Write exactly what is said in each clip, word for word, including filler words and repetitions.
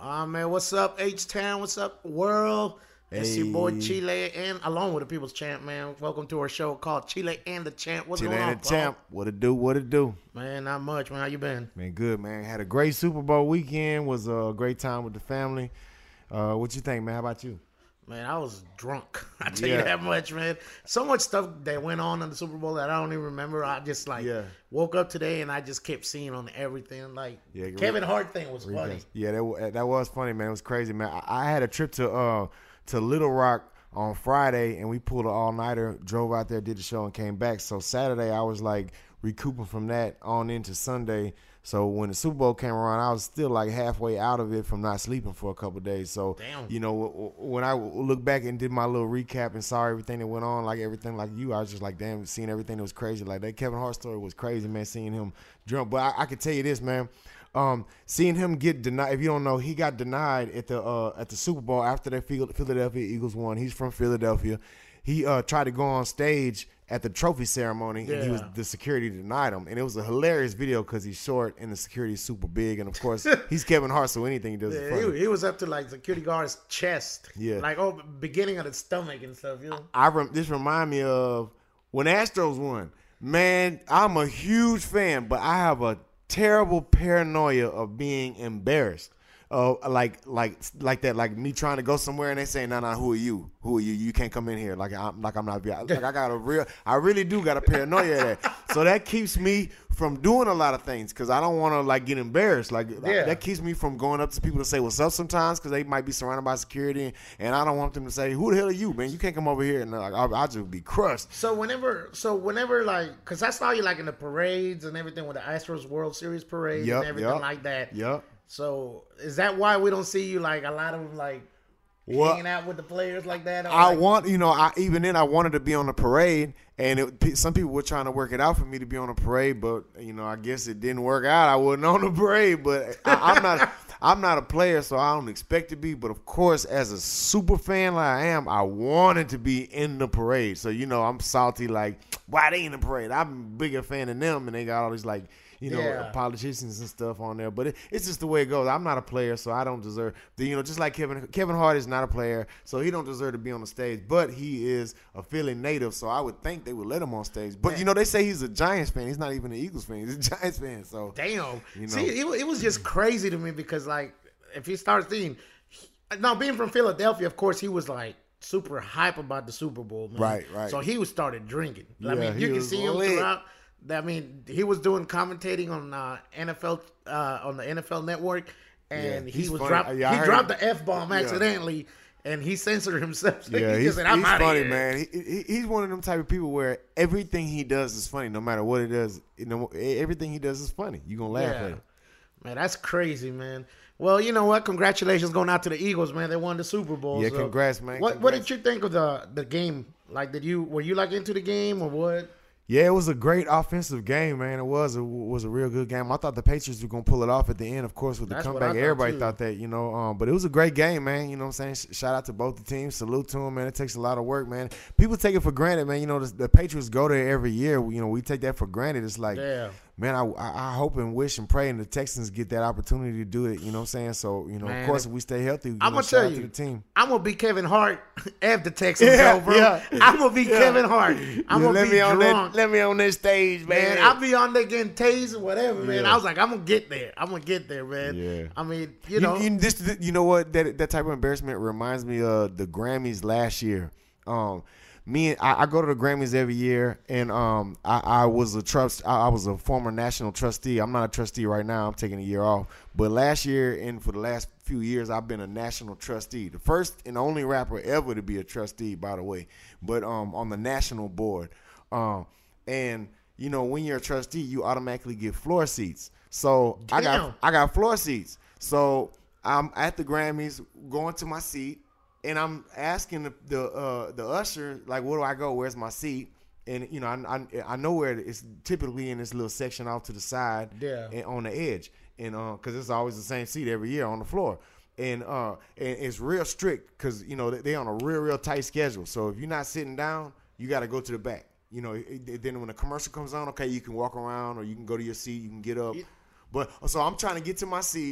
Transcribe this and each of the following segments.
Ah, man, what's up, H-Town? What's up, world? It's your boy Hey. Chile, and along with the People's Champ, man. Welcome to our show called Chile and the Champ. What's Chile going on, and the Paul? Champ. What it do? What it do? Man, not much, man. How you been? Man, good, man. Had a great Super Bowl weekend. Was a great time with the family. Uh, what you think, man? How about you? Man, I was drunk. I tell Yeah. you that much, man. So much stuff that went on in the Super Bowl that I don't even remember. I just like Yeah. woke up today and I just kept seeing on everything. Like Yeah, Kevin Hart thing was funny. Yeah, that wa- that was funny, man. It was crazy, man. I, I had a trip to uh to Little Rock on Friday, and we pulled an all nighter. Drove out there, did the show, and came back. So Saturday, I was like recouping from that on into Sunday. So when the Super Bowl came around, I was still like halfway out of it from not sleeping for a couple of days. So, Damn. you know, w- w- when I w- look back and did my little recap and saw everything that went on, like everything like you, I was just like, damn, seeing everything that was crazy. Like that Kevin Hart story was crazy, man, seeing him drunk. But I, I can tell you this, man. Um, seeing him get denied, if you don't know, he got denied at the uh, at the Super Bowl after the Philadelphia Eagles won. He's from Philadelphia. He uh, tried to go on stage at the trophy ceremony, and he was Yeah. the security denied him. And it was a hilarious video because he's short and the security is super big. And of course, he's Kevin Hart, so anything he does is Yeah, funny. he, he was up to like security guard's chest. Yeah. Like, oh, beginning of the stomach and stuff, you know? I rem- this remind me of when Astros won. Man, I'm a huge fan, but I have a terrible paranoia of being embarrassed. Uh, like like like that, like me trying to go somewhere and they say, "No, no, who are you? Who are you? You can't come in here." Like I'm like I'm not. Like I got a real, I really do got a paranoia of that. So that keeps me from doing a lot of things because I don't want to like get embarrassed. Like Yeah. that keeps me from going up to people to say what's up sometimes because they might be surrounded by security and I don't want them to say, "Who the hell are you, man? You can't come over here." And like I'll, I'll just be crushed. So whenever, so whenever, like, because I saw you like in the parades and everything with the Astros World Series parade Yup, and everything yup. like that. Yep. So is that why we don't see you like a lot of like Well, hanging out with the players like that? Or, I like, want, you know, I even then I wanted to be on the parade, and it, pe- some people were trying to work it out for me to be on the parade, but you know, I guess it didn't work out. I wasn't on the parade, but I, I'm not, I'm not a player, so I don't expect to be. But of course, as a super fan like I am, I wanted to be in the parade. So you know, I'm salty. Like, why they in the parade? I'm a bigger fan than them, and they got all these like. You know, Yeah. politicians and stuff on there, but it, it's just the way it goes. I'm not a player, so I don't deserve. The, you know, just like Kevin Kevin Hart is not a player, so he don't deserve to be on the stage. But he is a Philly native, so I would think they would let him on stage. But you know, they say he's a Giants fan. He's not even an Eagles fan. He's a Giants fan. So Damn. You know. See, it, wa- it was just crazy to me because like if you start seeing, now being from Philadelphia, of course he was like super hype about the Super Bowl, man. Right, right. So he was started drinking. I Yeah, mean, he you can was see him lit. throughout. I mean, he was doing commentating on uh, N F L uh, on the N F L Network, and Yeah, he he's was funny. dropped. Yeah, I he heard dropped him. the f bomb accidentally, and he censored himself. So yeah, he he's, just said, "I'm he's outta funny, here." man. He, he, he's one of them type of people where everything he does is funny, no matter what it does. You know, everything he does is funny. You gonna laugh Yeah. at it. Man, that's crazy, man. Well, you know what? Congratulations going out to the Eagles, man. They won the Super Bowl. Yeah, so- congrats, man. What What Congrats. did you think of the the game? Like, did you were you like into the game or what? Yeah, it was a great offensive game, man. It was it was a real good game. I thought the Patriots were gonna pull it off at the end, of course, with the That's what comeback. I thought, Everybody too. thought that, you know. Um, but it was a great game, man. You know what I'm saying? Sh- Shout out to both the teams. Salute to them, man. It takes a lot of work, man. People take it for granted, man. You know, the, the Patriots go there every year. You know, we take that for granted. It's like, Yeah. man, I, I I hope and wish and pray, and the Texans get that opportunity to do it. You know what I'm saying? So, you know, Man, of course, if we stay healthy, you I'm know, gonna shout tell out you, to the team. I'm gonna be Kevin Hart if the Texans Yeah, go, bro. yeah. I'm gonna be Yeah. Kevin Hart. I'm Yeah, gonna let be me on drunk. that. Let me on that stage, Man, man. I'll be on there getting tased or whatever, man. Yeah. I was like, I'm gonna get there. I'm gonna get there, man. Yeah. I mean, you know, you, this, you know what? That that type of embarrassment reminds me of the Grammys last year. Um, me, and, I, I go to the Grammys every year, and um, I, I was a trust. I, I was a former national trustee. I'm not a trustee right now. I'm taking a year off. But last year and for the last few years, I've been a national trustee. The first and only rapper ever to be a trustee, by the way. But um, on the national board, um, and you know, when you're a trustee, you automatically get floor seats. So I Damn. got I got floor seats. So I'm at the Grammys, going to my seat, and I'm asking the the, uh, the usher, like, where do I go? Where's my seat? And you know, I, I I know where it's typically in this little section off to the side, Yeah. and on the edge, and uh, because it's always the same seat every year on the floor. And uh, and it's real strict because you know they they on a real real tight schedule. So if you're not sitting down, you got to go to the back. You know, it, it- then when the commercial comes on, okay, you can walk around or you can go to your seat, you can get up. Yeah. But so I'm trying to get to my seat,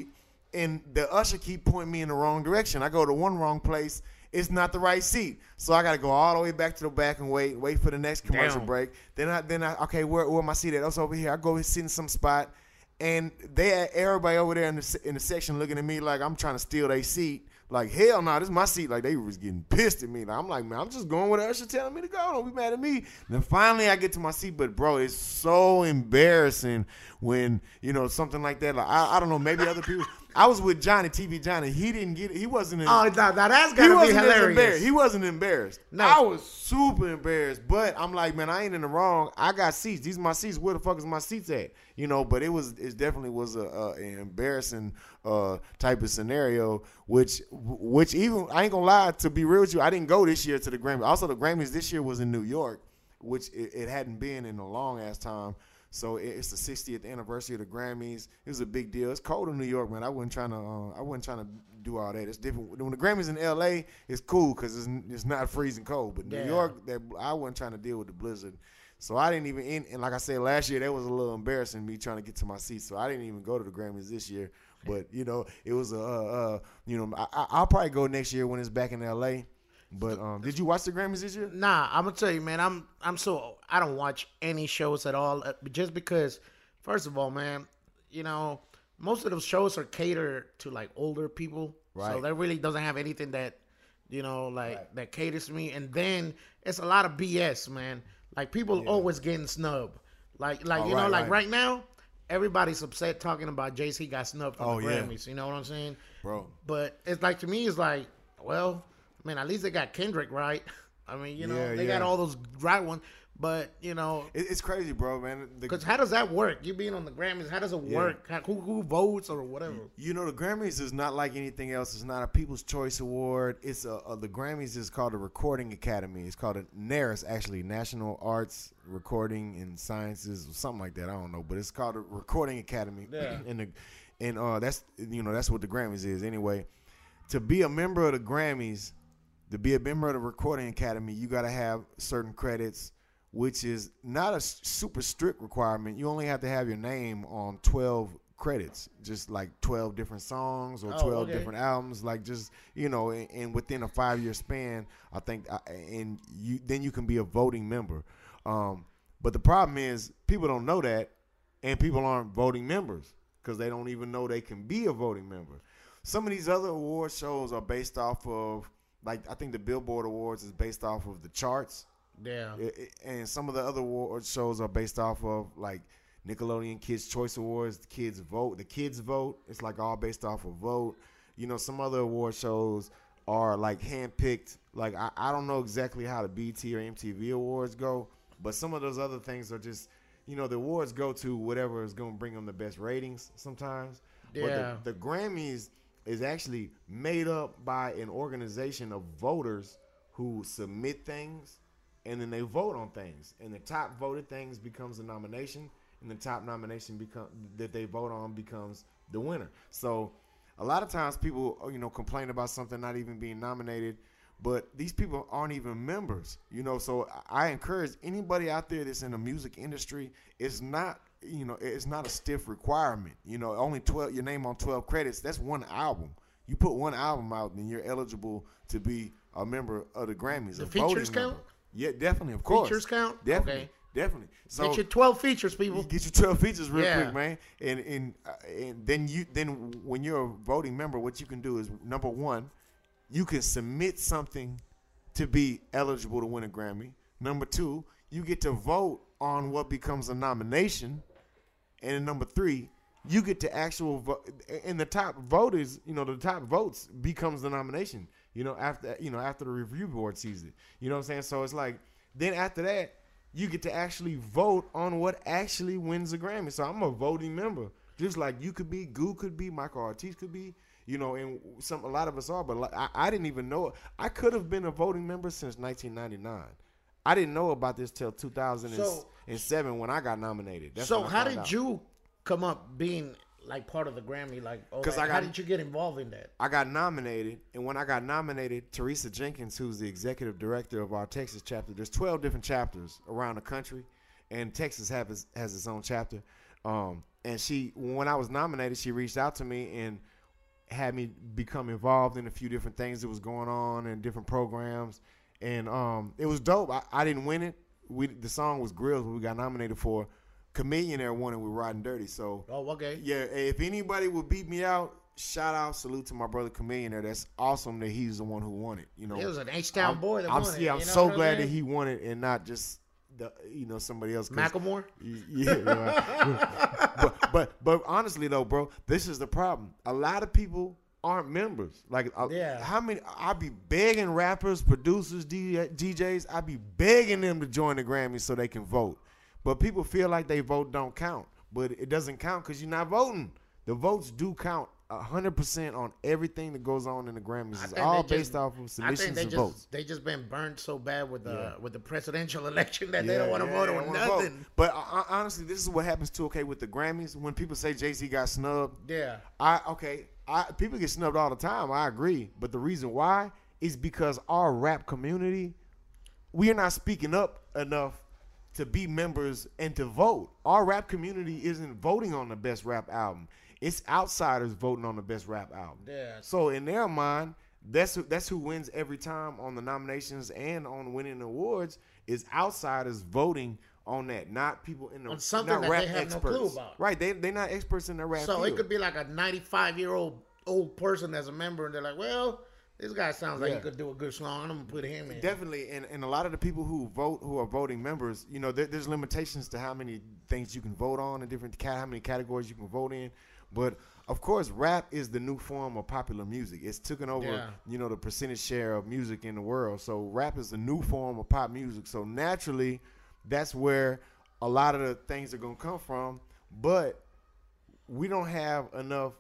and the usher keep pointing me in the wrong direction. I go to one wrong place. It's not the right seat, so I got to go all the way back to the back and wait, wait for the next commercial Damn. break. Then I, then I, okay, where, where my seat at? That's over here. I go sit in some spot, and they, everybody over there in the in the section looking at me like I'm trying to steal their seat. Like, hell no, this is my seat. Like, they was getting pissed at me. Like, I'm like, man, I'm just going where the usher telling me to go. Don't be mad at me. And then finally I get to my seat. But, bro, it's so embarrassing when, you know, something like that. Like, I, I don't know, maybe other people. I was with Johnny, T V Johnny. He didn't get it. He wasn't in Oh, now, now that's he got to be wasn't as hilarious. embarrassed. He wasn't embarrassed. No. I was super embarrassed. But I'm like, man, I ain't in the wrong. I got seats. These are my seats. Where the fuck is my seats at? You know, but it was it definitely was a, a an embarrassing uh, type of scenario. Which which even I ain't gonna lie, to be real with you, I didn't go this year to the Grammys. Also, the Grammys this year was in New York, which it, it hadn't been in a long ass time. So it's the sixtieth anniversary of the Grammys. It was a big deal. It's cold in New York, man. I wasn't trying to. Uh, I wasn't trying to do all that. It's different. When the Grammys in L A, it's cool because it's, it's not freezing cold. But New Yeah. York, that I wasn't trying to deal with the blizzard. So I didn't even. In, and like I said last year, that was a little embarrassing me trying to get to my seat. So I didn't even go to the Grammys this year. But you know, it was a. Uh, uh, you know, I, I- I'll probably go next year when it's back in L A. But um, did you watch the Grammys this year? Nah, I'm gonna tell you, man. I'm I'm so I don't watch any shows at all, uh, just because. First of all, man, you know most of those shows are catered to like older people, so Right. that really doesn't have anything that you know like Right. that caters to me. And then it's a lot of B S, man. Like people always getting snubbed. Like like Oh, you know right, like right. right now, everybody's upset talking about Jay-Z got snubbed from Oh, the yeah. Grammys. You know what I'm saying? Bro. But it's like to me, it's like, well, I mean, at least they got Kendrick right. I mean, you know, Yeah, they got yeah. all those right ones. But you know, It, it's crazy, bro, man. The- because how does that work? You being on the Grammys, how does it Yeah. work? How, who, who votes or whatever? You know, the Grammys is not like anything else. It's not a People's Choice Award. It's a, a the Grammys is called the Recording Academy. It's called a NARS, actually, National Arts Recording and Sciences, or something like that. I don't know, but it's called the Recording Academy. Yeah. and the, and uh, that's you know that's what the Grammys is anyway. To be a member of the Grammys, to be a member of the Recording Academy, you got to have certain credits, which is not a s- super strict requirement. You only have to have your name on twelve credits, just like twelve different songs or Oh, twelve okay. different albums, like just, you know, and, and within a five-year span, I think, uh, and you then you can be a voting member. Um, but the problem is people don't know that, and people aren't voting members because they don't even know they can be a voting member. Some of these other award shows are based off of, like, I think the Billboard Awards is based off of the charts. Yeah. It- it- and some of the other award shows are based off of like Nickelodeon Kids Choice Awards, the Kids Vote, the Kids Vote. It's like all based off of vote. You know, some other award shows are like handpicked. Like I, I don't know exactly how the B E T or M T V awards go, but some of those other things are just, you know, the awards go to whatever is going to bring them the best ratings sometimes. Yeah. But the, the Grammys is actually made up by an organization of voters who submit things, and then they vote on things, and the top voted things becomes a nomination, and the top nomination become that they vote on becomes the winner. So a lot of times people, you know, complain about something not even being nominated, but these people aren't even members, you know. So I encourage anybody out there that's in the music industry, it's not, you know, it's not a stiff requirement. You know, only twelve, your name on twelve credits, that's one album. You put one album out, then you're eligible to be a member of the Grammys. The a features voting count? member. Yeah, definitely, of course. Features count? Definitely, Okay. definitely. So Get your twelve features, people. get your twelve features real Yeah. quick, man. And and uh, and then you then when you're a voting member, what you can do is, number one, you can submit something to be eligible to win a Grammy. Number two, you get to vote on what becomes a nomination. And then number three, you get to actual vote. And the top voters, you know, the top votes becomes the nomination. You know, after you know after the review board sees it. You know what I'm saying? So it's like then after that, you get to actually vote on what actually wins the Grammy. So I'm a voting member, just like you could be, Goo could be, Michael Ortiz could be. You know, and some a lot of us are, but like, I, I didn't even know. I could have been a voting member since nineteen ninety-nine. I didn't know about this till two thousand seven So- when I got nominated. That's So when I how found did out. you come up being like part of the Grammy? Like, oh, 'Cause like, I got- how did you get involved in that? I got nominated, and when I got nominated, Teresa Jenkins, who's the executive director of our Texas chapter, there's twelve different chapters around the country, and Texas have its, has its own chapter. Um, and she, when I was nominated, she reached out to me, and had me become involved in a few different things that was going on and different programs, and um, it was dope. I, I didn't win it. We the song was Grills, what we got nominated for. Chameleonaire won it with Riding Dirty. So oh, okay. Yeah, if anybody would beat me out, shout out, salute to my brother Chameleonaire. That's awesome that he's the one who won it. You know, it was an H-Town boy that I'm, won it. Yeah, I'm you know so what glad I'm that he won it and not just the you know somebody else. Macklemore. Yeah, right. but but but honestly though, bro, this is the problem. A lot of people aren't members. Like, yeah. how many? I be begging rappers, producers, D Js. I be begging them to join the Grammys so they can vote. But people feel like they vote don't count. But it doesn't count because you're not voting. The votes do count one hundred percent on everything that goes on in the Grammys. It's all based just, off of submissions I think they and just, votes. They just been burned so bad with the Yeah. with the presidential election that Yeah, they don't want to yeah, vote they on don't wanna nothing. vote. But uh, honestly, this is what happens too. Okay, with the Grammys, when people say Jay-Z got snubbed, Yeah. I okay, I people get snubbed all the time. I agree, but the reason why is because our rap community, we are not speaking up enough to be members and to vote. Our rap community isn't voting on the best rap album. It's outsiders voting on the best rap album. Yeah. So in their mind, that's who, that's who wins every time on the nominations and on winning awards is outsiders voting on that, not people in the on something not that rap they have experts. no clue about. Right? They they're not experts in their rap. So field. it could be like a ninety-five year old old person that's a member, and they're like, "Well, this guy sounds like Yeah. he could do a good song. I'm gonna put him in." Definitely, and, and a lot of the people who vote, who are voting members, you know, there, there's limitations to how many things you can vote on and different cat, how many categories you can vote in. But of course, rap is the new form of popular music. It's taken over, Yeah. you know, the percentage share of music in the world. So rap is the new form of pop music. So naturally, that's where a lot of the things are gonna come from. But we don't have enough.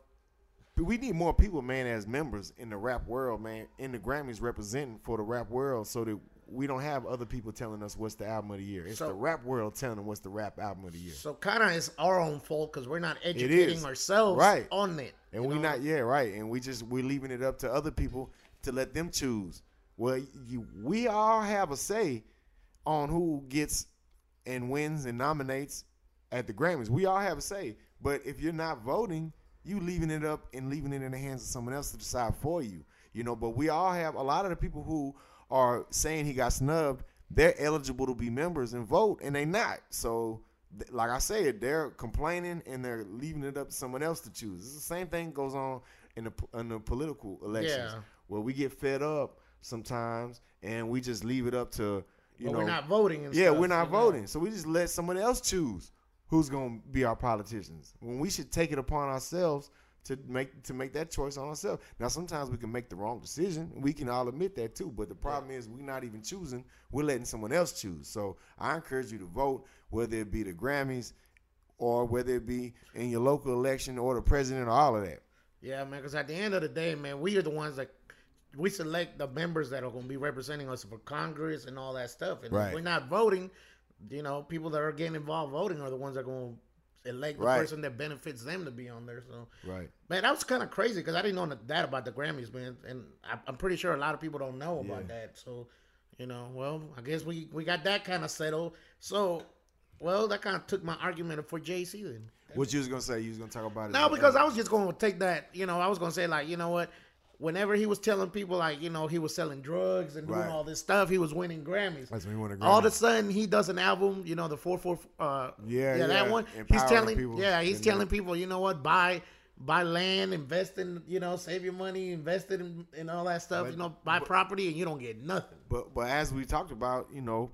We need more people, man, as members in the rap world, man, in the Grammys representing for the rap world, so that we don't have other people telling us what's the album of the year. It's So- the rap world telling them what's the rap album of the year. So kind of it's our own fault because we're not educating is. ourselves Right. on it. And you we know? not, yeah, right. And we just we're leaving it up to other people to let them choose. Well, you, we all have a say on who gets and wins and nominates at the Grammys. We all have a say. But if you're not voting, you leaving it up and leaving it in the hands of someone else to decide for you. You know, but we all have a lot of the people who are saying he got snubbed, they're eligible to be members and vote, and they not. So, th- like I said, they're complaining and they're leaving it up to someone else to choose. It's the same thing goes on in the in the political elections, Yeah. where we get fed up sometimes and we just leave it up to you But know we're not voting. And yeah, stuff, we're not you know? voting, so we just let someone else choose who's going to be our politicians. When we should take it upon ourselves to make to make that choice on ourselves. Now, sometimes we can make the wrong decision. We can all admit that too. But the problem yeah. is we're not even choosing. We're letting someone else choose. So I encourage you to vote, whether it be the Grammys or whether it be in your local election or the president or all of that. Yeah, man, because at the end of the day, man, we are the ones that we select the members that are going to be representing us for Congress and all that stuff. And right. if we're not voting, you know, people that are getting involved voting are the ones that are going to elect the right. person that benefits them to be on there. So, right, man, that was kind of crazy because I didn't know that about the Grammys, man, and I, I'm pretty sure a lot of people don't know about yeah. that. So, you know, well, I guess we we got that kind of settled. So, well, that kind of took my argument for J C then. What you was gonna say? You was gonna talk about it? No, because I was just going to take that. You know, I was going to say like, you know what. Whenever he was telling people, like, you know, he was selling drugs and doing right. all this stuff, he was winning Grammys. That's when he won a Grammy. All of a sudden, he does an album, you know, the four four, uh, yeah, yeah, that yeah. one. Empowering he's telling, people. yeah, he's telling that. people, you know what, buy, buy land, invest in, you know, save your money, invest in, in all that stuff, but, you know, buy but, property, and you don't get nothing. But, but as we talked about, you know,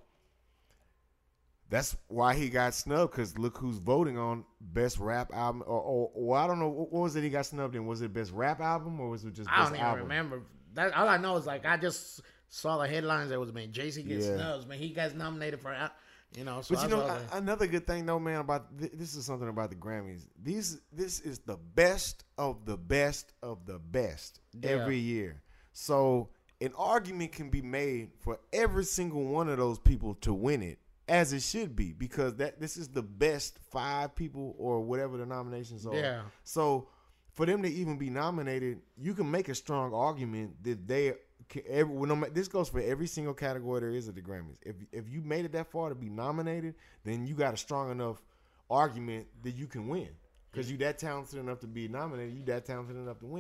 that's why he got snubbed, because look who's voting on best rap album, or, or, or I don't know, what was it he got snubbed in? Was it best rap album, or was it just best I don't even album? remember. That, all I know is, like, I just saw the headlines that was, man, J C gets yeah. snubs, man. He gets nominated for, you know. So but, you know, I, another good thing, though, man, about th- this is something about the Grammys. These, This is the best of the best of the best yeah. every year. So an argument can be made for every single one of those people to win it, as it should be, because that this is the best five people or whatever the nominations are. Yeah. So for them to even be nominated, you can make a strong argument that they can, every, no, this goes for every single category there is at the Grammys. If if you made it that far to be nominated, then you got a strong enough argument that you can win, because you that talented enough to be nominated, you that talented enough to win.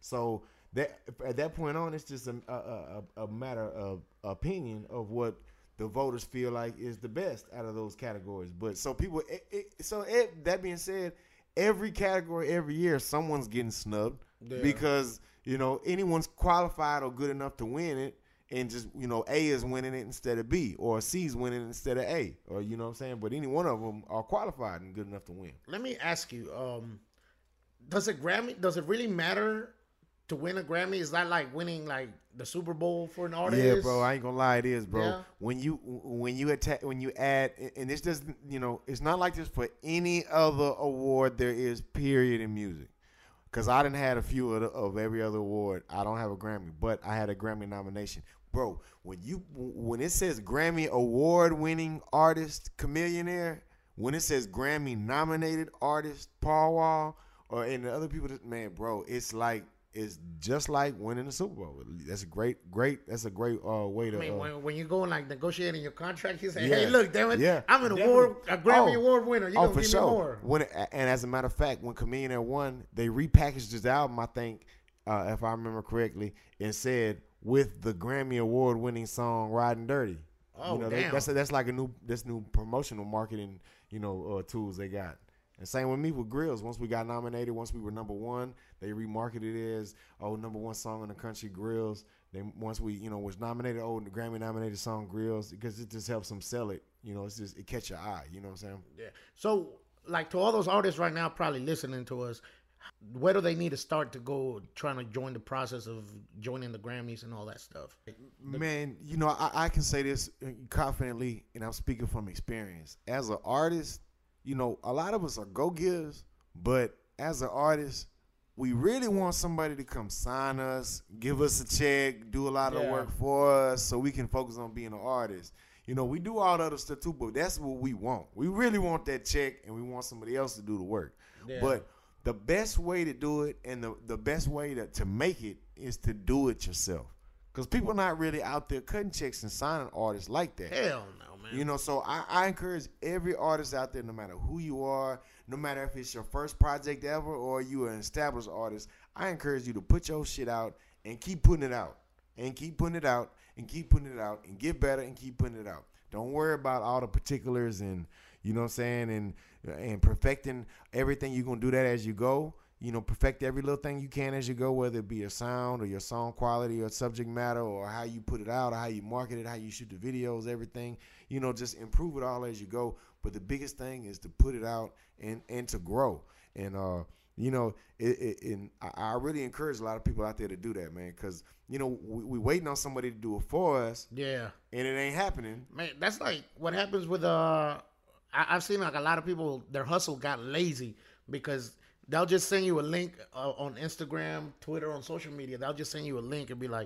So that at that point on, it's just a a, a, a matter of opinion of what the voters feel like is the best out of those categories. But so people, it, it, so it, that being said, every category every year someone's getting snubbed yeah. because you know anyone's qualified or good enough to win it, and just you know A is winning it instead of B, or C is winning it instead of A, or you know what I'm saying. But any one of them are qualified and good enough to win. Let me ask you, um, does it Grammy? Does it really matter to win a Grammy? Is that like winning like the Super Bowl for an artist? Yeah, bro. I ain't gonna lie, it is, bro. Yeah. When you when you attack when you add, and this doesn't, you know, it's not like this for any other award there is. Period in music, because I done had a few of, the, of every other award. I don't have a Grammy, but I had a Grammy nomination, bro. When you when it says Grammy award winning artist, Chamillionaire, when it says Grammy nominated artist, Paul Wall, or and the other people, that, man, bro, it's like. It's just like winning the Super Bowl. That's a great, great. That's a great uh, way to. I mean, uh, when, when you go and like negotiating your contract, you say, yeah, "Hey, look, damn it, yeah, I'm an definitely. award, a Grammy oh, award winner. You oh, gonna for give sure. me more." When it, and as a matter of fact, when Chamillionaire won, they repackaged his album. I think, uh, if I remember correctly, and said with the Grammy award winning song "Riding Dirty." Oh, you know, damn. They, that's that's like a new this new promotional marketing you know uh, tools they got. And same with me with Grills. Once we got nominated, once we were number one, they remarketed it as oh number one song in the country, Grills. Then once we you know was nominated, oh the Grammy nominated song Grills, because it just helps them sell it. You know, it's just it catch your eye. You know what I'm saying? Yeah. So like to all those artists right now probably listening to us, where do they need to start to go trying to join the process of joining the Grammys and all that stuff? Man, you know I, I can say this confidently, and I'm speaking from experience. As an artist, you know, a lot of us are go-getters, but as an artist, we really want somebody to come sign us, give us a check, do a lot of yeah. work for us so we can focus on being an artist. You know, we do all the other stuff too, but that's what we want. We really want that check, and we want somebody else to do the work. Yeah. But the best way to do it and the, the best way to, to make it is to do it yourself. Because people are not really out there cutting checks and signing artists like that. Hell no, man. You know, so I, I encourage every artist out there, no matter who you are, no matter if it's your first project ever or you an established artist, I encourage you to put your shit out and keep putting it out and keep putting it out and keep putting it out and get better and keep putting it out. Don't worry about all the particulars and, you know what I'm saying, and and perfecting everything. You're going to do that as you go. You know, perfect every little thing you can as you go, whether it be your sound or your song quality or subject matter or how you put it out or how you market it, how you shoot the videos, everything. You know, just improve it all as you go. But the biggest thing is to put it out and, and to grow. And, uh, you know, it, it, and I really encourage a lot of people out there to do that, man, because, you know, we, we waiting on somebody to do it for us. Yeah. And it ain't happening. Man, that's like what happens with, uh, I, I've seen like a lot of people, their hustle got lazy because they'll just send you a link uh, on Instagram, Twitter, on social media. They'll just send you a link and be like,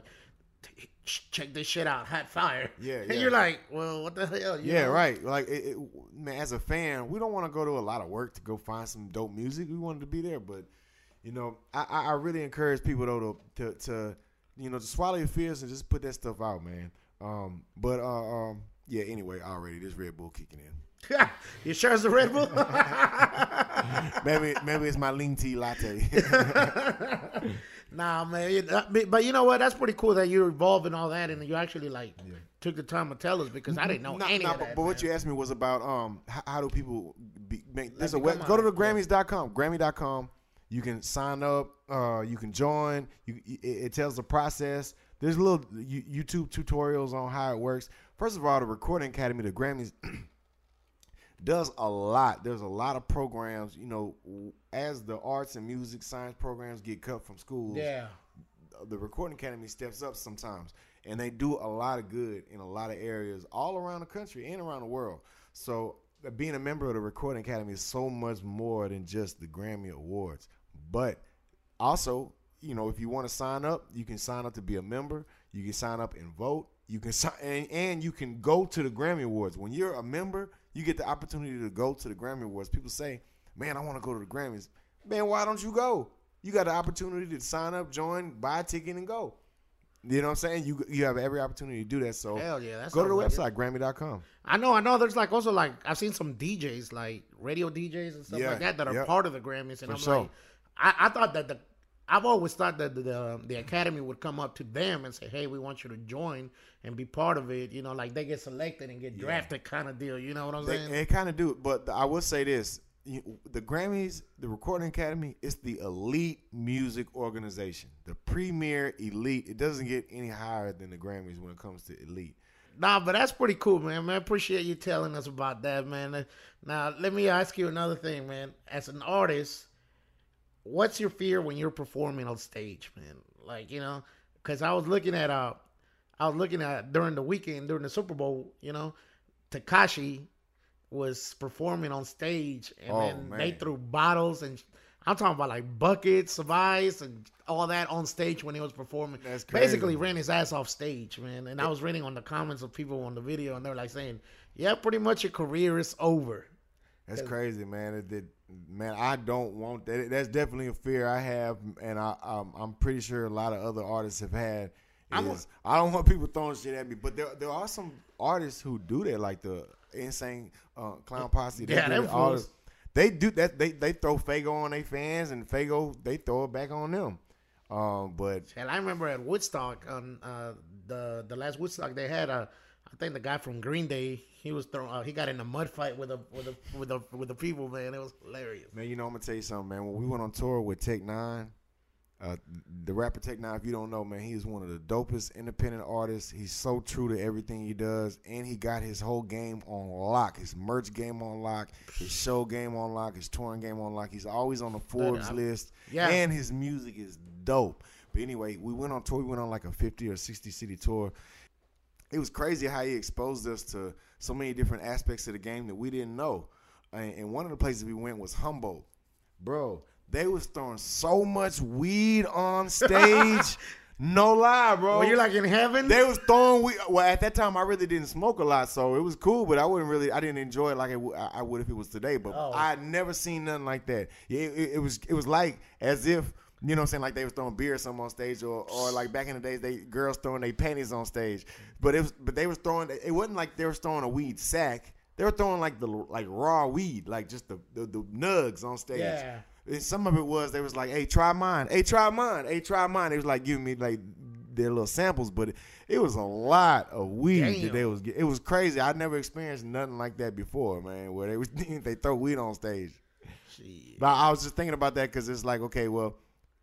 check this shit out, hot fire. Yeah, and yeah. you're like, well, what the hell? You yeah, know? right. Like, it, it, man, as a fan, we don't want to go to a lot of work to go find some dope music. We wanted to be there, but you know, I, I really encourage people though to, to, to, you know, to swallow your fears and just put that stuff out, man. Um, but uh, um, yeah. Anyway, already this Red Bull kicking in. You sure it's a Red Bull? maybe maybe it's my lean tea latte. Nah, man. But you know what? That's pretty cool that you're involved in all that and you actually like yeah. took the time to tell us because I didn't know no, any no, of but, that. But man. what you asked me was about um how, how do people be, make, there's like a web, go to the Grammys dot com, yeah. Grammy dot com. You can sign up. Uh, you can join. You it, it tells the process. There's little YouTube tutorials on how it works. First of all, the Recording Academy, the Grammys. does a lot. There's a lot of programs, you know, as the arts and music science programs get cut from schools. Yeah. The Recording Academy steps up sometimes, and they do a lot of good in a lot of areas all around the country and around the world. So being a member of the Recording Academy is so much more than just the Grammy Awards. But also, you know, if you want to sign up, you can sign up to be a member. You can sign up and vote. You can sign, and, and you can go to the Grammy Awards. When you're a member, you get the opportunity to go to the Grammy Awards. People say, man, I want to go to the Grammys. Man, why don't you go? You got the opportunity to sign up, join, buy a ticket, and go. You know what I'm saying? You you have every opportunity to do that. So hell yeah, that's go to the like website, Grammy dot com. I know, I know. There's like also like I've seen some D Js, like radio D Js and stuff yeah, like that, that are yep. part of the Grammys, and For I'm sure. like, I, I thought that the I've always thought that the, the the academy would come up to them and say, "Hey, we want you to join and be part of it." You know, like they get selected and get drafted, yeah. kind of deal. You know what I'm they, saying? They kind of do, but I will say this: you, the Grammys, the Recording Academy, is the elite music organization, the premier elite. It doesn't get any higher than the Grammys when it comes to elite. Nah, but that's pretty cool, man. Man, appreciate you telling us about that, man. Now, let me ask you another thing, man. As an artist, what's your fear when you're performing on stage, man? Like, you know, because I was looking at, uh, I was looking at during the weekend, during the Super Bowl, you know, Tekashi was performing on stage, and oh, then man. they threw bottles and I'm talking about like buckets of ice and all that on stage when he was performing. That's crazy. Basically ran his ass off stage, man. And I was reading on the comments of people on the video, and they were like saying, "Yeah, pretty much your career is over." That's crazy, man. It did, man. I don't want that. That's definitely a fear I have, and I, um, I'm pretty sure a lot of other artists have had. Is, a, I don't want people throwing shit at me, but there there are some artists who do that, like the Insane uh, Clown Posse. They yeah, do all this, They do that. They they throw Fago on their fans, and Fago they throw it back on them. Um, but and I remember at Woodstock, on uh, the the last Woodstock, they had a. I think the guy from Green Day, he was throwing. Uh, he got in a mud fight with a with a with the with the people. Man, it was hilarious. Man, you know I'm gonna tell you something, man. When we went on tour with Tech Nine, uh, the rapper Tech Nine, if you don't know, man, he is one of the dopest independent artists. He's so true to everything he does, and he got his whole game on lock. His merch game on lock, his show game on lock, his touring game on lock. He's always on the Forbes list, yeah. And his music is dope. But anyway, we went on tour. We went on like a fifty or sixty city tour. It was crazy how he exposed us to so many different aspects of the game that we didn't know. And one of the places we went was Humboldt. Bro, they was throwing so much weed on stage. No lie, bro. Well, you're like in heaven? They was throwing weed. Well, at that time, I really didn't smoke a lot, so it was cool, but I wouldn't really, I didn't enjoy it like I would if it was today. But oh. I had never seen nothing like that. It, it, it was it was like as if, you know what I'm saying, like they was throwing beer or something on stage, or or like back in the days, they girls throwing their panties on stage. But it was, but they was throwing, it wasn't like they was throwing a weed sack. They were throwing like the like raw weed, like just the the, the nugs on stage. Yeah. And some of it was, they was like, hey, try mine. Hey, try mine. Hey, try mine. It was like giving me like their little samples, but it, it was a lot of weed Damn. that they was getting. It was crazy. I never experienced nothing like that before, man, where they was they throw weed on stage. Jeez. But I was just thinking about that because it's like, okay, well,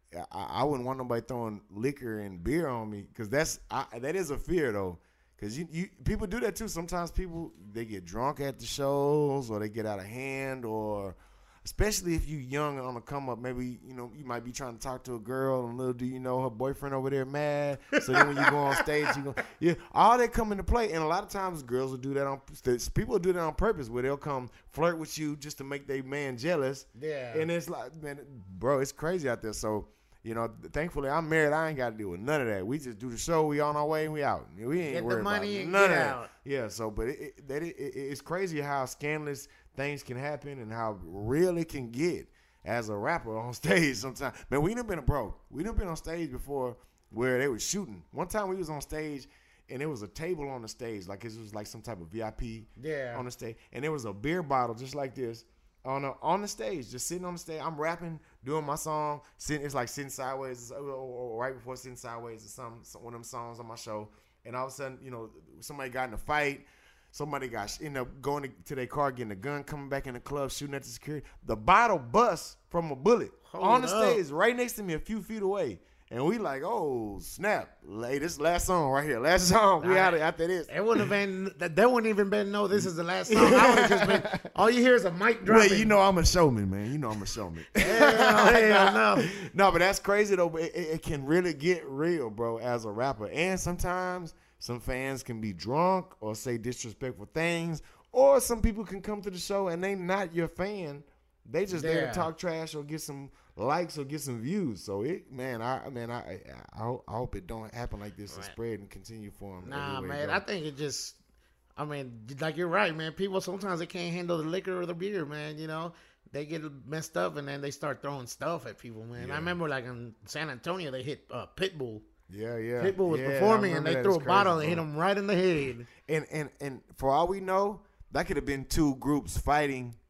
I, I wouldn't want nobody throwing liquor and beer on me, because that's I, that is a fear though. Because you, you people do that too. Sometimes people, they get drunk at the shows, or they get out of hand, or especially if you young and on the come up, maybe, you know, you might be trying to talk to a girl, and little do you know her boyfriend over there mad. So then when you go on stage, you go, yeah, all that come into play. And a lot of times girls will do that on, people will do that on purpose, where they'll come flirt with you just to make their man jealous. Yeah. And it's like, man, bro, it's crazy out there. So, you know, thankfully I'm married. I ain't got to deal with none of that. We just do the show. We on our way and we out. We ain't get worried the money about and none get of that. out. Yeah. So, but it, it, that it, it, it's crazy how scandalous things can happen and how real it can get as a rapper on stage sometimes. Man, we done been a bro. We done been on stage before where they were shooting. One time we was on stage and there was a table on the stage, like it was like some type of V I P yeah. on the stage, and there was a beer bottle just like this on a, on the stage, just sitting on the stage. I'm rapping, doing my song, sitting. It's like sitting sideways, or, or right before sitting sideways, or some, some one of them songs on my show. And all of a sudden, you know, somebody got in a fight. Somebody got ended up going to, to their car, getting a gun, coming back in the club, shooting at the security. The bottle bust from a bullet Hold on the up. stage, right next to me, a few feet away. And we like, oh, snap. Hey, this last song right here. Last song. We out after this. It wouldn't have been, that wouldn't even been, no, this is the last song. I would have just been, all you hear is a mic dropping. Well, you know I'm a showman, man. You know I'm a showman. Hell, hell no. No, but that's crazy, though. It, it, it can really get real, bro, as a rapper. And sometimes some fans can be drunk or say disrespectful things. Or some people can come to the show and they not your fan. They just Yeah. there to talk trash or get some likes or get some views. So it, man, I, man, I, I, I hope it don't happen like this and Right. spread and continue for them. Nah, man, I think it just, I mean, like you're right, man. People sometimes they can't handle the liquor or the beer, man. You know, they get messed up and then they start throwing stuff at people, man. Yeah. I remember like in San Antonio, they hit uh, Pitbull. Yeah, yeah. Pitbull was yeah, performing and they threw a crazy, bottle bro. and hit him right in the head. And and and for all we know, that could have been two groups fighting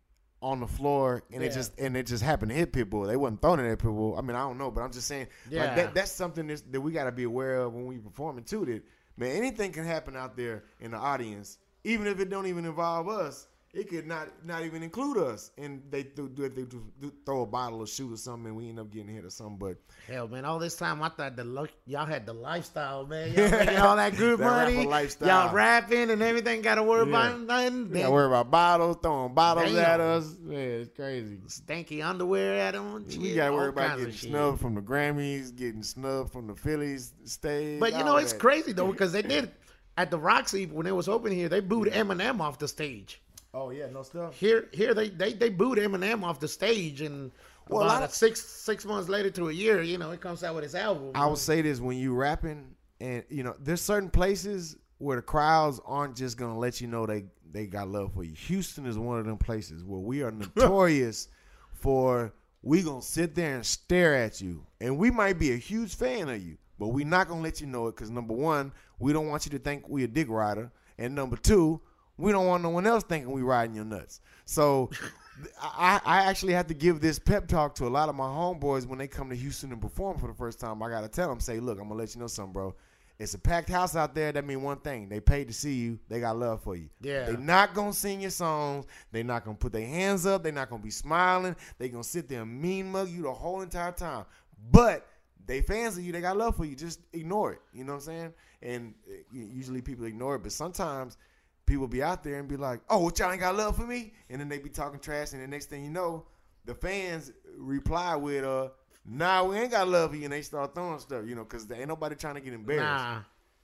on the floor, and Yeah. it just and it just happened to hit Pitbull. They wasn't throwing it at Pitbull. I mean, I don't know, but I'm just saying, Yeah. like that, that's something that's, that we got to be aware of when we performing too. That man, anything can happen out there in the audience, even if it don't even involve us. It could not not even include us, and they do, do, they do, do throw a bottle or shoot or something, and we end up getting hit or something. But Hell, man, all this time I thought the lo- y'all had the lifestyle, man. Y'all making all that good That money. rapper lifestyle. Y'all rapping and everything. Got to worry Yeah. about nothing. we got to worry about bottles, throwing bottles Damn. at us. Man, it's crazy. Stanky underwear at them. We got to worry all about kinds of getting shit. snubbed from the Grammys, getting snubbed from the Phillies stage. But you all know, it's that. crazy though because they did at the Roxy when it was open here. They booed Eminem off the stage. Oh yeah, no stuff. Here, here they they they booed Eminem off the stage, and Well, a about lot a of- six six months later to a year, you know, it comes out with his album. I would say this when you rapping, and you know, there's certain places where the crowds aren't just gonna let you know they they got love for you. Houston is one of them places where we are notorious for we gonna sit there and stare at you, and we might be a huge fan of you, but we not gonna let you know it because number one, we don't want you to think we a dick rider, and number two, we don't want no one else thinking we riding your nuts. So I, I actually have to give this pep talk to a lot of my homeboys when they come to Houston and perform for the first time. I got to tell them, say, look, I'm going to let you know something, bro. It's a packed house out there. That means one thing. They paid to see you. They got love for you. Yeah. They not going to sing your songs. They not going to put their hands up. They not going to be smiling. They going to sit there and mean mug you the whole entire time. But they fans of you. They got love for you. Just ignore it. You know what I'm saying? And uh, usually people ignore it. But sometimes people be out there and be like, oh, what y'all ain't got love for me? And then they be talking trash, and the next thing you know, the fans reply with, uh, nah, we ain't got love for you, and they start throwing stuff, you know, because ain't nobody trying to get embarrassed. Nah,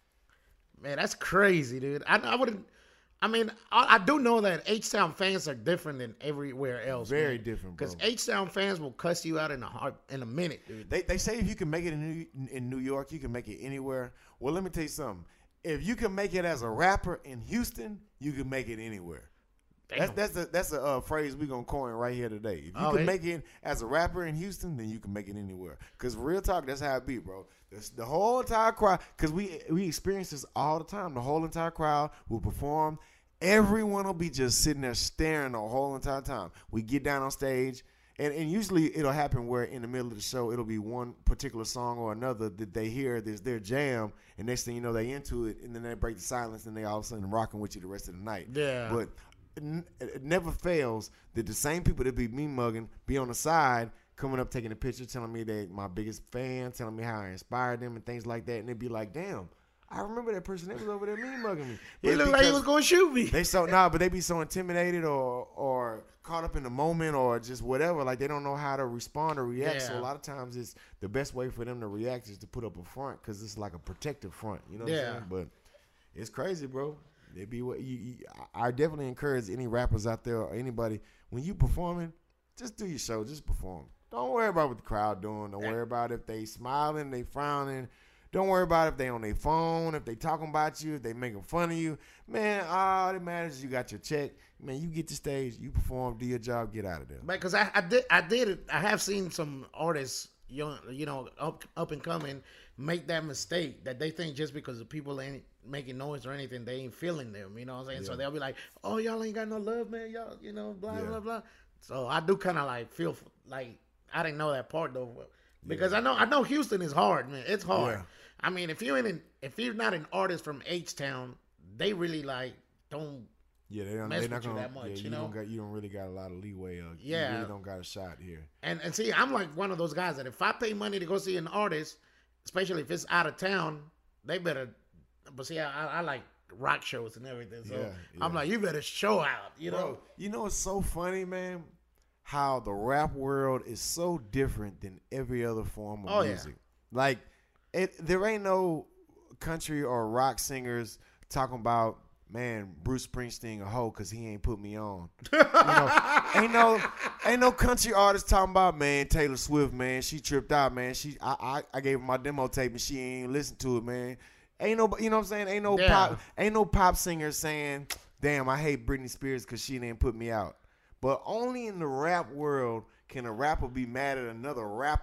man, that's crazy, dude. I, I wouldn't. I mean, I, I do know that H-Town fans are different than everywhere else. Very different, bro. Because H-Town fans will cuss you out in a heart in a minute, dude. They they say if you can make it in New, in New York, you can make it anywhere. Well, let me tell you something. If you can make it as a rapper in Houston, you can make it anywhere. That's Damn. that's a that's a uh, phrase we gonna coin right here today. If you Oh, can it- make it as a rapper in Houston, then you can make it anywhere. Cause real talk, that's how it be, bro. This, the whole entire crowd, cause we we experience this all the time. The whole entire crowd will perform. Everyone will be just sitting there staring the whole entire time. We get down on stage. And, and usually it'll happen where in the middle of the show, it'll be one particular song or another that they hear, there's their jam, and next thing you know, they into it, and then they break the silence, and they all of a sudden rocking with you the rest of the night. Yeah. But it, n- it never fails that the same people that be me mugging be on the side, coming up, taking a picture, telling me they my biggest fan, telling me how I inspired them and things like that, and they'd be like, damn, I remember that person. They was over there me mugging me. He But looked like he because- was going to shoot me. they so nah, but they be so intimidated or or caught up in the moment or just whatever. Like they don't know how to respond or react. So Yeah. a lot of times it's the best way for them to react is to put up a front because it's like a protective front. You know what Yeah. I'm saying? But it's crazy, bro. They be what you, you. I I definitely encourage any rappers out there or anybody when you performing, just do your show, just perform. Don't worry about what the crowd doing. Don't worry about if they smiling, they frowning. Don't worry about if they on their phone, if they talking about you, if they making fun of you. Man, all that matters is you got your check. Man, you get the stage, you perform, do your job, get out of there. Because I, I did, I did, it- I have seen some artists, young, you know, up, up and coming, make that mistake that they think just because the people ain't making noise or anything, they ain't feeling them. You know what I'm saying? So Yeah. they'll be like, "Oh, y'all ain't got no love, man. Y'all, you know, blah Yeah. blah blah." So I do kind of like feel f- like I didn't know that part though, because I know I know Houston is hard, man. It's hard. Yeah. I mean, if you ain't an, if you're not an artist from H Town, they really like don't. Yeah, they don't. Mess They not with you gonna. that much, yeah, you you know? don't got. You don't really got a lot of leeway. Uh, Yeah. you really don't got a shot here. And and see, I'm like one of those guys that if I pay money to go see an artist, especially if it's out of town, they better. But see, I, I, I like rock shows and everything, so Yeah, I'm yeah. like, you better show out, you know? Bro, you know it's so funny, man, how the rap world is so different than every other form of Oh, yeah. music. Like, it there ain't no country or rock singers talking about, man, Bruce Springsteen a hoe because he ain't put me on. You know, ain't no ain't no country artist talking about, man, Taylor Swift, man, she tripped out, man. She I I, I gave her my demo tape and she ain't listened to it, man. Ain't no, you know what I'm saying? Ain't no Yeah. pop, ain't no pop singer saying, damn, I hate Britney Spears because she didn't put me out. But only in the rap world can a rapper be mad at another rapper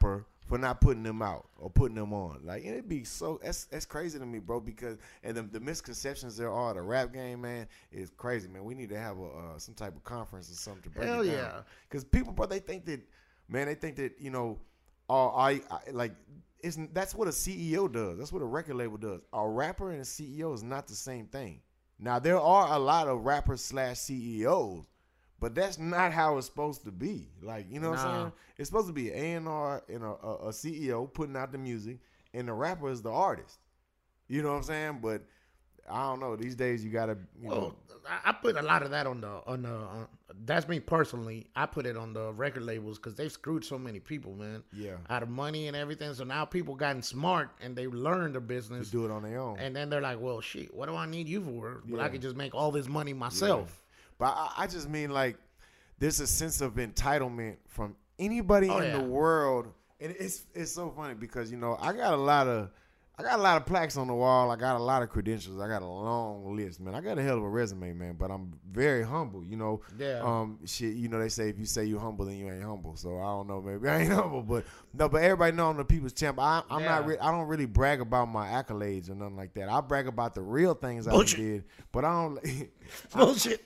for not putting them out or putting them on. Like, it'd be so that's that's crazy to me, bro. Because and the, the misconceptions there are the rap game, man, is crazy, man. We need to have a uh, some type of conference or something to break Hell it down. yeah. Because people, bro, they think that, man, they think that you know, all I, I like. It's, that's what a C E O does. That's what a record label does. A rapper and a C E O is not the same thing. Now there are a lot of rappers slash C E Os. But that's not how it's supposed to be. Like, you know what nah. I'm saying? It's supposed to be an A and R and a, a, a C E O putting out the music, and the rapper is the artist. You know what I'm saying? But I don't know. These days, you gotta. You well, know. I put a lot of that on the on the. On, that's me personally. I put it on the record labels because they've screwed so many people, man. Yeah. Out of money and everything. So now people gotten smart and they learned the business. To do it on their own. And then they're like, well, shit, what do I need you for? But yeah. I could just make all this money myself. Yeah. But I, I just mean, like, there's a sense of entitlement from anybody oh, in yeah. the world. And it's it's so funny because, you know, I got a lot of I got a lot of plaques on the wall. I got a lot of credentials. I got a long list, man. I got a hell of a resume, man, but I'm very humble, you know. Yeah. Um, shit, you know, they say if you say you're humble, then you ain't humble. So I don't know, maybe I ain't humble, but no, but everybody know I'm the people's champ. I, I'm yeah. not. Re- I don't really brag about my accolades or nothing like that. I brag about the real things Bullshit. I did, but I don't. Bullshit.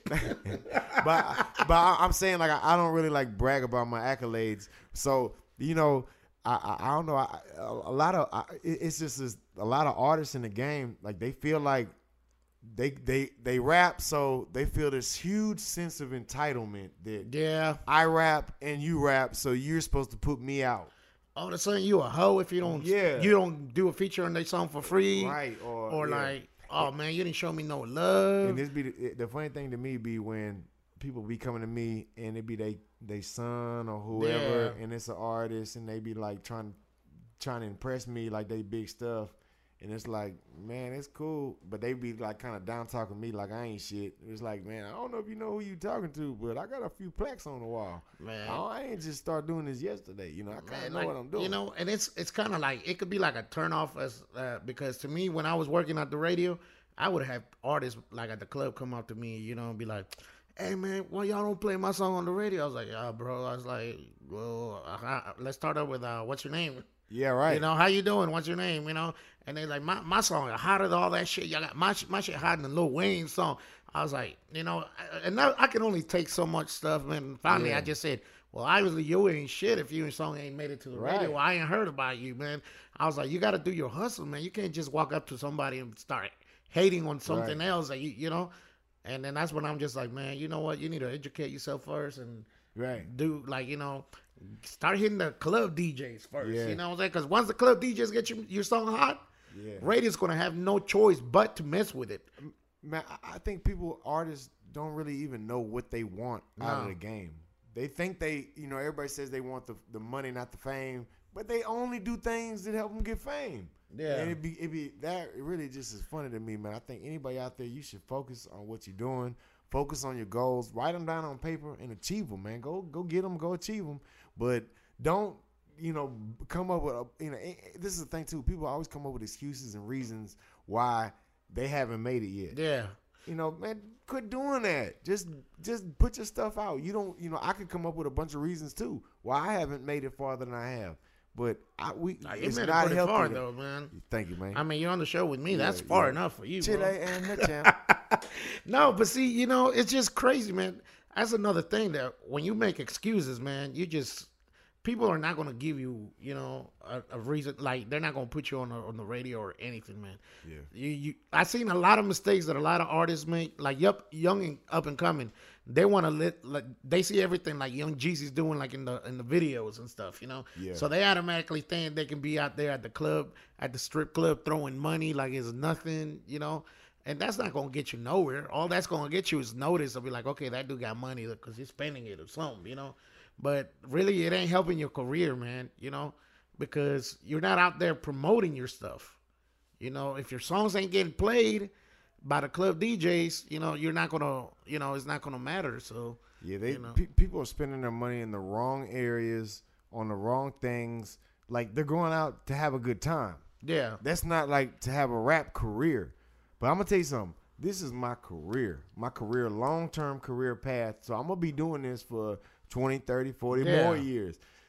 but but I, I'm saying like I, I don't really like brag about my accolades. So you know. I, I, I don't know. I, a, a lot of I, it's just this, a lot of artists in the game. Like they feel like they they they rap, so they feel this huge sense of entitlement that yeah I rap and you rap, so you're supposed to put me out. All of a sudden, you a hoe if you don't yeah. you don't do a feature on their song for free, right? Or or yeah. like, oh man, you didn't show me no love. And this be the, the funny thing to me be when people be coming to me and it be they they son or whoever yeah. and it's an artist and they be like trying trying to impress me like they big stuff, and it's like, man, it's cool, but they be like kind of down talking me like I ain't shit. It's like, man, I don't know if you know who you talking to, but I got a few plaques on the wall. Man, I, I ain't just start doing this yesterday. You know, I kind of know like, what I'm doing. You know, and it's it's kind of like it could be like a turn off as uh, because to me when I was working at the radio, I would have artists like at the club come up to me, you know, and be like, hey man, why y'all don't play my song on the radio? I was like, yeah, bro. I was like, well, uh, let's start up with uh, what's your name? Yeah, right. You know, how you doing? What's your name? You know, and they like, my my song is hotter than all that shit. Y'all got my my shit hotter than Lil Wayne's song. I was like, you know, and now I can only take so much stuff. And finally, yeah. I just said, well, obviously you ain't shit if your song ain't made it to the right. radio. Well, I ain't heard about you, man. I was like, you got to do your hustle, man. You can't just walk up to somebody and start hating on something right. else that you you know. And then that's when I'm just like, man, you know what? You need to educate yourself first and right. do, like, you know, start hitting the club D Js first. Yeah. You know what I'm saying? Because once the club D Js get you, your song hot, yeah. radio's going to have no choice but to mess with it. Man, I think people, artists, don't really even know what they want no. out of the game. They think they, you know, everybody says they want the, the money, not the fame, but they only do things that help them get fame. Yeah, and it be it be that it really just is funny to me, man. I think anybody out there, you should focus on what you're doing, focus on your goals, write them down on paper, and achieve them, man. Go go get them, go achieve them, but don't you know come up with a, you know this is the thing too. People always come up with excuses and reasons why they haven't made it yet. Yeah, you know, man, quit doing that. Just just put your stuff out. You don't, you know, I could come up with a bunch of reasons too why I haven't made it farther than I have. But I, we, nah, it's made not it healthy far though, man. Thank you, man. I mean, you're on the show with me. Yeah, That's far yeah. enough for you, Chile bro. and the champ. No, but see, you know, it's just crazy, man. That's another thing that when you make excuses, man, you just people are not gonna give you, you know, a, a reason. Like they're not gonna put you on the, on the radio or anything, man. Yeah. You, you, I seen a lot of mistakes that a lot of artists make. Like, yup, young and up and coming. They want to let like they see everything like Young Jeezy's doing like in the in the videos and stuff, you know. Yeah. So they automatically think they can be out there at the club, at the strip club, throwing money like it's nothing, you know. And that's not gonna get you nowhere. All that's gonna get you is notice. They'll be like, okay, that dude got money because he's spending it or something, you know. But really, it ain't helping your career, man. You know, because you're not out there promoting your stuff. You know, if your songs ain't getting played by the club D Js, you know, you're not gonna, you know, it's not gonna matter. So yeah, they you know. pe- people are spending their money in the wrong areas on the wrong things. Like they're going out to have a good time. Yeah, that's not like to have a rap career. But I'm gonna tell you something. This is my career, my career, long term career path. So I'm gonna be doing this for twenty, thirty, forty yeah. more years.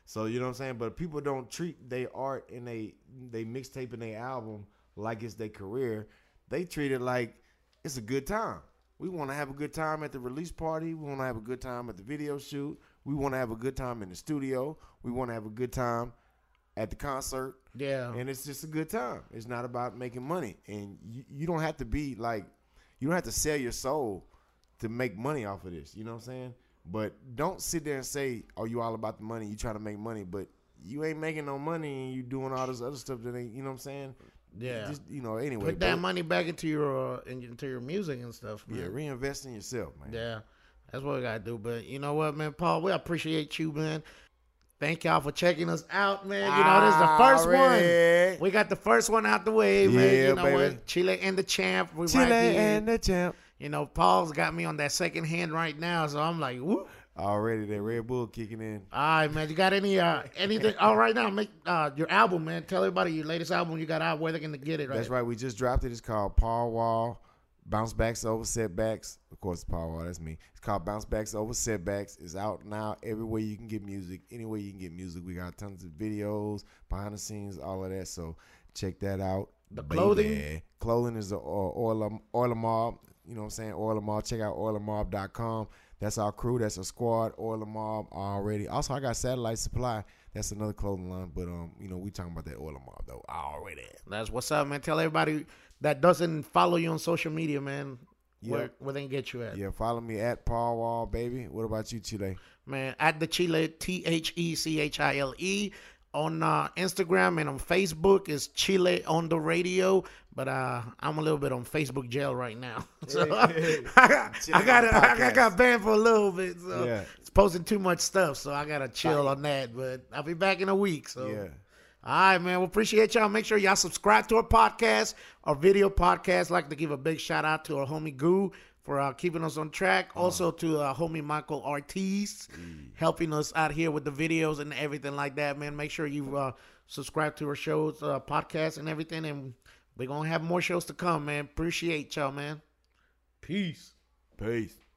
So you know what I'm saying? But people don't treat their art and they they mixtape and their album like it's their career. They treat it like it's a good time. We want to have a good time at the release party. We want to have a good time at the video shoot. We want to have a good time in the studio. We want to have a good time at the concert. Yeah. And it's just a good time. It's not about making money. And you, you don't have to be like, you don't have to sell your soul to make money off of this. You know what I'm saying? But don't sit there and say, oh, you all about the money. You trying to make money. But you ain't making no money and you doing all this other stuff that ain't, you know what I'm saying? Yeah. Just, you know, anyway. Put that money back into your uh, into your music and stuff, man. Yeah, reinvest in yourself, man. Yeah. That's what we got to do. But you know what, man? Paul, we appreciate you, man. Thank y'all for checking us out, man. You know, this is the first Already. one. We got the first one out the way, man. Yeah, you know baby. what? Chile and the champ. We Chile right here. and the champ. You know, Paul's got me on that second hand right now, so I'm like, whoop. Already, that Red Bull kicking in. All right, man. You got any uh anything? All right, now make uh your album, man. Tell everybody your latest album you got out, where they're gonna get it. Right? That's right. We just dropped it. It's called Paul Wall, Bounce Backs Over Setbacks. Of course, Paul Wall. That's me. It's called Bounce Backs Over Setbacks. It's out now everywhere you can get music. Anywhere you can get music. We got tons of videos, behind the scenes, all of that. So check that out. The clothing? Baby. Clothing is the Oil Oil Mob. You know what I'm saying? Oil Mob. Check out oil mob dot com. That's our crew. That's our squad. Oil Mob already. Also, I got Satellite Supply. That's another clothing line. But, um, you know, we talking about that Oil Mob, though, already. That's what's up, man. Tell everybody that doesn't follow you on social media, man, where, Yep. where they can get you at. Yeah, follow me at Paul Wall, baby. What about you, Chile? Man, at the Chile, T H E C H I L E. On uh, Instagram and on Facebook is Chile on the radio. But uh, I'm a little bit on Facebook jail right now. So Hey, I got Chile I got I podcast. got banned for a little bit. So Yeah. it's posting too much stuff. So I gotta chill on that. But I'll be back in a week. So Yeah. all right, man. We appreciate y'all. Make sure y'all subscribe to our podcast, our video podcast. Like to give a big shout out to our homie Goo for uh, keeping us on track. Also to uh, homie Michael Ortiz, helping us out here with the videos and everything like that, man. Make sure you uh, subscribe to our shows, uh, podcast, and everything. And we're going to have more shows to come, man. Appreciate y'all, man. Peace. Peace.